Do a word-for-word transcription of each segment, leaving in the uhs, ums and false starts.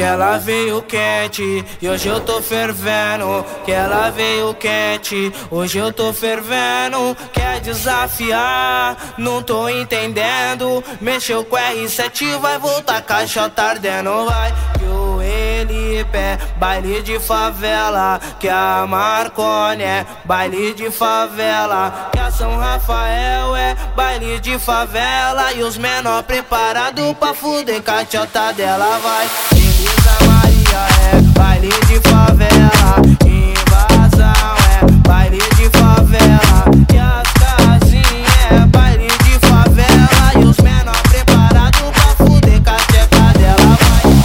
que ela veio quente e hoje eu tô fervendo. Que ela veio quente, hoje eu tô fervendo. Quer desafiar? Não tô entendendo. Mexeu com R sete, vai voltar caixa ardendo. Vai que o Elipe é baile de favela, que a Marconi é baile de favela, que a São Rafael é baile de favela. E os menor preparado pra fuder com a chota dela. Vai, Elisa Maria é baile de favela, Invasão é baile de favela, e as casinhas é baile de favela. E os menor preparado pra fuder com a chota dela.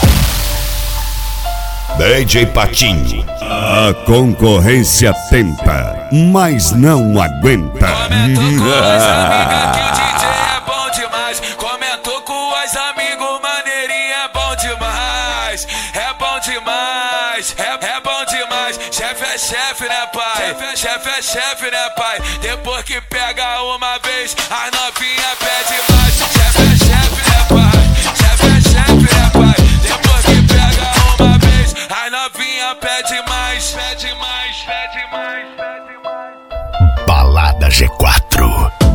Vai, D J Patinho. A concorrência tenta, mas não aguenta. Comentou com as amigas que o D J é bom demais. Comentou com as amigos, maneirinho é bom demais. É bom demais, é, é bom demais. Chefe é chefe, né, pai? Chefe é chefe, né, pai? Depois que pega uma vez, as novinha pede mais. Chefe é chefe, né, pai? Chefe é chefe, né, pai? Depois que pega uma vez, as novinha pede mais. Pede mais, pede mais, pede mais. Balada G quatro.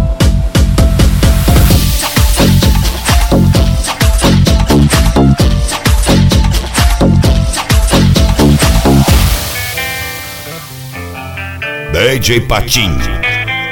D J Patinho.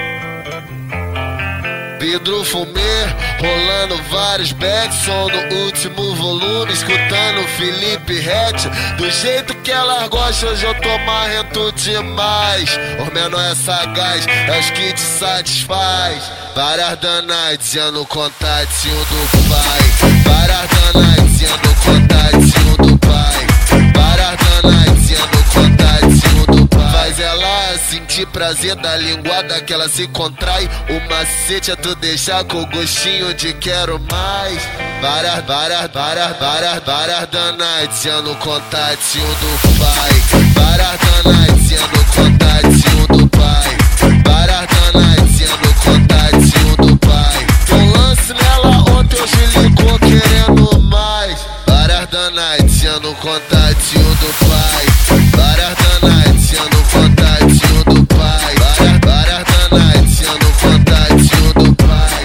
Vidro fumê, rolando vários backs, som no último volume, escutando Felipe Rett. Do jeito que ela gosta, hoje eu tô marrento demais. O menor é sagaz, é os que te satisfaz. Várias danadinhas no contatinho do pai. Várias danadinhas no contatinho do pai. Várias danadinhas no contatinho do pai. Faz ela sentir prazer da linguada que ela se contrai. O macete é tu deixar com gostinho de quero mais. Várias, várias, várias, várias, várias danadinhas no contatinho do pai. Várias danadinhas no contatinho do pai. Várias danadinhas no contatinho do pai. Deu um lance nela ontem, hoje ligou querendo mais. Várias danadinhas no contatinho do pai. Várias danadinhas no contatinho do pai. Várias, várias danadinhas no contatinho do pai.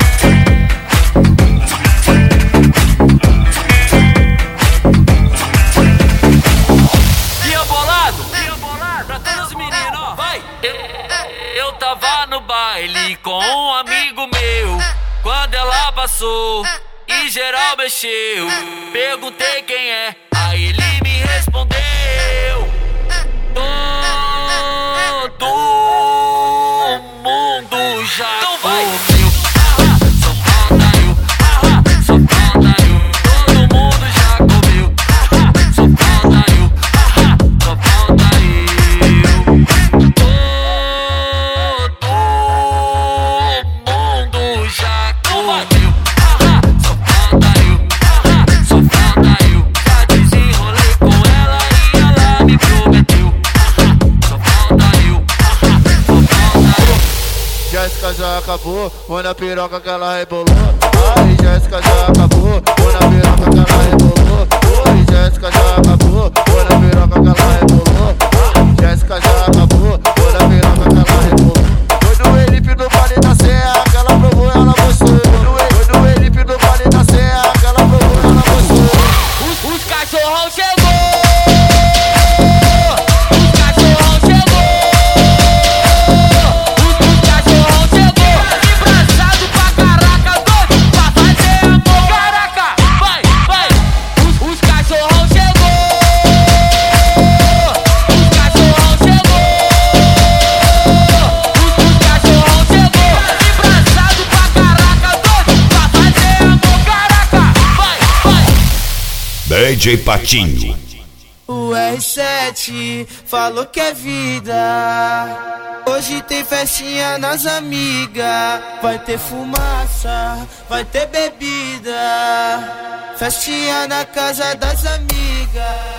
Dia bolado, dia bolado, pra todos os meninos, ó, vai. Eu, eu tava no baile com um amigo meu, quando ela passou e geral mexeu. Perguntei quem é, aí ele me respondeu: todo mundo já comeu. Ah, só falta eu, ah, só falta eu. Todo mundo já comeu. Ah, só falta eu, ah, só falta eu. Todo mundo já comeu. Ah, só falta eu, ah, só falta eu. Já desenrolei com ela e ela me prometeu. Ah, só falta eu, ah, só falta eu. Jéssica já acabou, foi na piroca que ela rebolou. Ai, Jéssica já acabou, foi na piroca que ela rebolou. Oi, Jéssica já acabou, foi na piroca que ela rebolou. Jéssica já acabou, foi na piroca que ela rebolou. Foi no Elipe no Vale da Serra que ela provou, ela mostrou. Foi no Elipe no Vale da Serra que ela provou, ela mostrou. Os, os cachorrão chegou! Os cachorrão chegou! Os, os cachorrão chegou! Embraçado pra caraca, doido pra fazer amor! Caraca! Vai, vai! Os, os cachorrão chegou! Os cachorrão chegou! Os, os cachorrão chegou! Embraçado pra caraca, doido pra fazer amor! Caraca! Vai, vai! D J Patinho. O R sete falou que é vida. Hoje tem festinha nas amigas. Vai ter fumaça, vai ter bebida. Festinha na casa das amigas.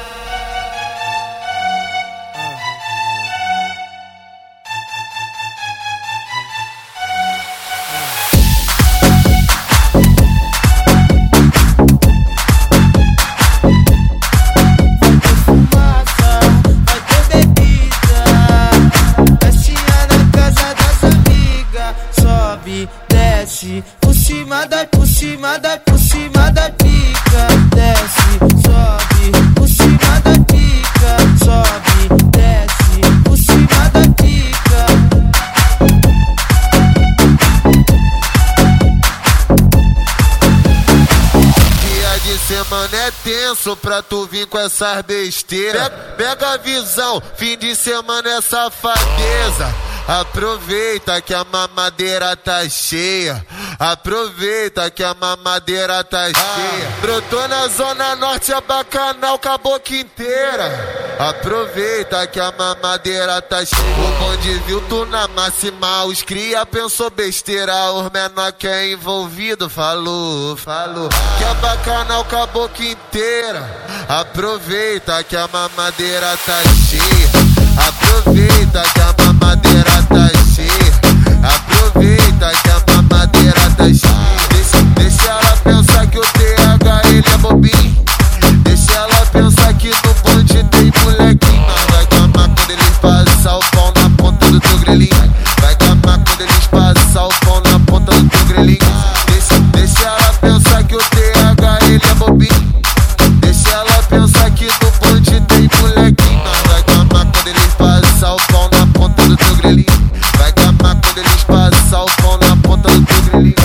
tenso pra tu vir com essas besteiras. Pega a visão, fim de semana é safadeza. Aproveita que a mamadeira tá cheia. Aproveita que a mamadeira tá cheia. Brotou na zona norte, é bacanal com a boca inteira. Aproveita que a mamadeira tá cheia. O bonde viu tu na máxima, os cria pensou besteira. Os menor que é envolvido falou, falou que é bacanal com a boca inteira. Aproveita que a mamadeira tá cheia. Aproveita que a mamadeira tá cheia. Aproveita que a mamadeira tá cheia. Deixa, deixa ela pensar que o T H ele é bobinho. Deixa ela pensar que no bonde tem molequinho. Vai gamar quando eles passam o pau na ponta do teu grelhinho. Vai gamar quando eles passam o pau na ponta do teu grelhinho. Deixa, deixa ela pensar que o T H ele é bobinho. Deixa ela pensar que no bonde tem molequinho. Vai gamar quando eles passam o pau na ponta do teu grelhinho. Vai gamar quando eles passam o pau na ponta do teu grelhinho.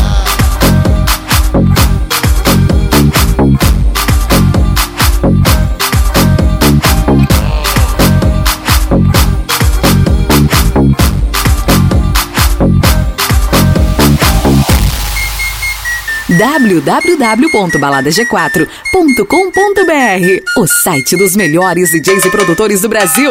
w w w ponto balada g quatro ponto com ponto b r, o site dos melhores D Js e produtores do Brasil.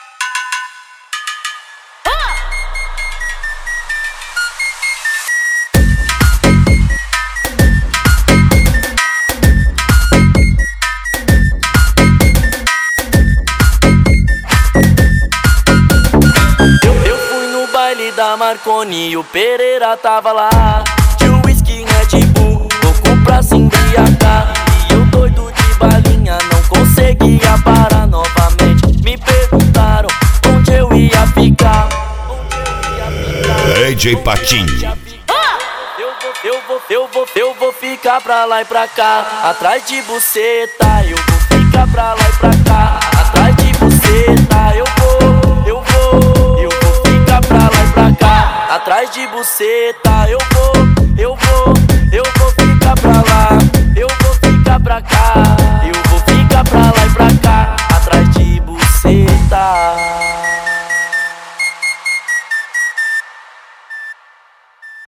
Eu, eu fui no baile da Marconi e o Pereira tava lá. De whisky, Red Bull, louco pra se embriagar. E eu doido de balinha, não conseguia parar novamente. Me perguntaram onde eu ia ficar. D J Patinho. Eu vou, eu vou, eu vou, eu vou ficar pra lá e pra cá. Atrás de buceta, eu vou ficar pra lá e pra cá. Atrás de buceta, eu vou, eu vou, eu vou ficar pra lá e pra cá. Atrás de buceta, eu